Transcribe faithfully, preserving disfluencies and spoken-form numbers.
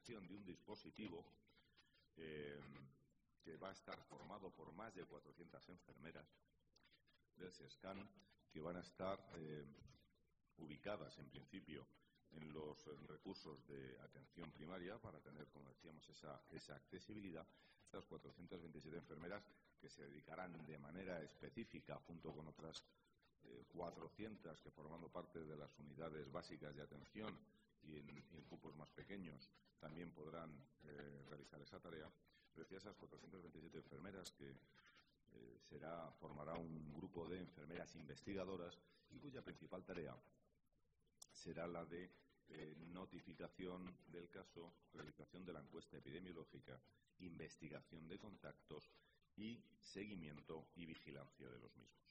creación de un dispositivo eh, que va a estar formado por más de cuatrocientas enfermeras del SESCAN, que van a estar eh, ubicadas en principio en los recursos de atención primaria para tener, como decíamos, esa, esa accesibilidad. Estas cuatrocientas veintisiete enfermeras que se dedicarán de manera específica, junto con otras eh, cuatrocientas que, formando parte de las unidades básicas de atención y en, y en grupos más pequeños, también podrán eh, realizar esa tarea. Pero decía, esas cuatrocientas veintisiete enfermeras que eh, será, formará un grupo de enfermeras investigadoras y cuya principal tarea será la de eh, notificación del caso, realización de la encuesta epidemiológica, investigación de contactos y seguimiento y vigilancia de los mismos.